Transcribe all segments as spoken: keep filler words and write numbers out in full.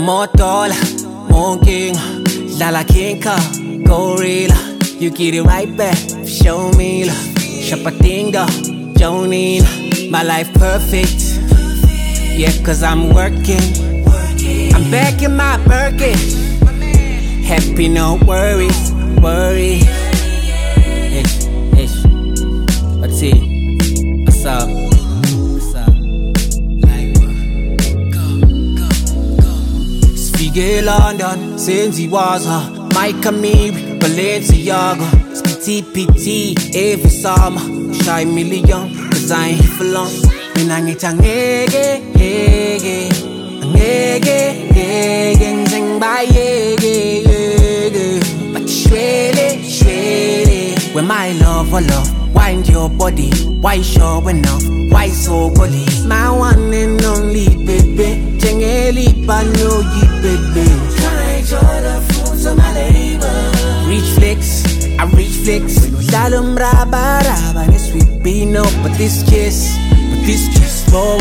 more dollar, more king, Lala King Car, Gorilla. You get it right back, show me love. Shapatinga, Jonina, my life perfect. Yeah, cause I'm working. I'm back in my Birkin. Happy, no worries, worry. Ish, ish. What's it? What's up? What's up? Like what? Go, go, go. Spigel London, Senzi Waza, Mike Amiri, Balenciaga. P T P T every summer. Shy million, cause I ain't here for long. And I need to ngege, ngege, ngege, ngege, ngege, by ngege, ngege. But shwele, shwele. When my love or love, wind your body. Why sure enough? Why so gully? My one and only baby. Jengeli pano yi baby. Try enjoy the fruits of my labor. Reach flex. I reach flex, Shalom raba raba, this sweet be no, but this kiss, but this kiss flowing.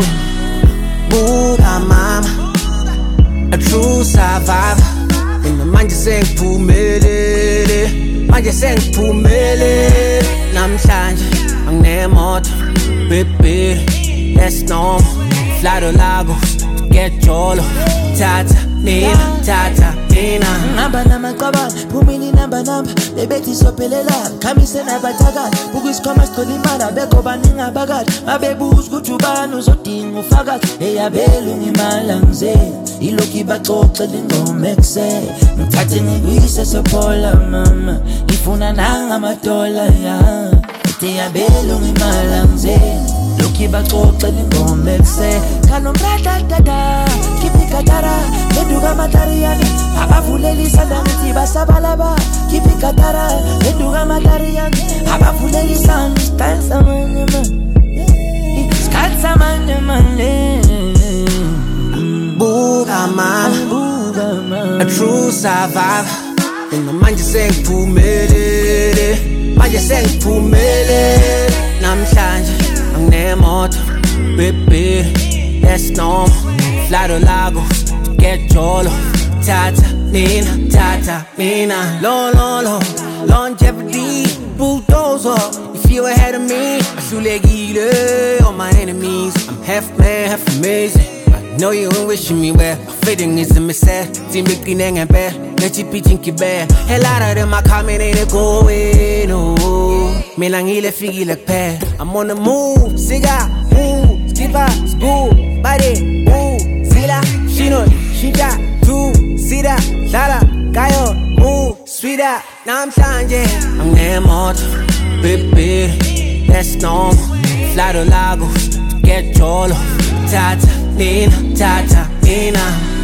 Booga mama, a true survivor. When the man just saying pumele, man just saying pumele. Nam chanje, ang nemot, baby, that's normal. Fly to Lagos, get jolo, tata, nina, tata. Namba nama kaba, pumini namba namba, lebeti sopelela, kamise na bataga, bugis kama stoli mara, beko baninga bagat, mabebus kuchubanu zoting ufagat, eya belu ni malangze, iloki bato kelingo mekse, mtate ni guise sopola mama, ifuna nanga matola ya, eya belu ni malangze, loki bato kelingo mekse, kanombrata dada, kipi katara, eduga matariani. Abafuleli sandaniti basabalaba Kipi katara, eduga matarian Abafuleli san, style samanyama Skat samanyama Booga mama, a true survivor. When the man just saying pumele, man just saying pumele. Nam chanje, ang nemot, baby, that's normal. Fly to Lagos, get jolo. Tata, Nina, Tata, Nina. Long, long, long, longevity, bulldozer. If you ahead of me, I shoot like either on my enemies. I'm half man, half amazing. I know you ain't wishing me well. My fitting is a mistake. Team Ricky Nang and Bear. Let you be thinking bad. Hell out of them, my comment ain't going, no. Me lang ile figi like pair. I'm on the move, cigar, ooh, skipper, school, body, ooh, zilla, she know, she got two. See that, Lala, Gaio, move, sweeter. Now I'm changing, I'm nemot, baby, that's normal. Fly to Lagos, get jolo, tata, Nina, tata, Nina.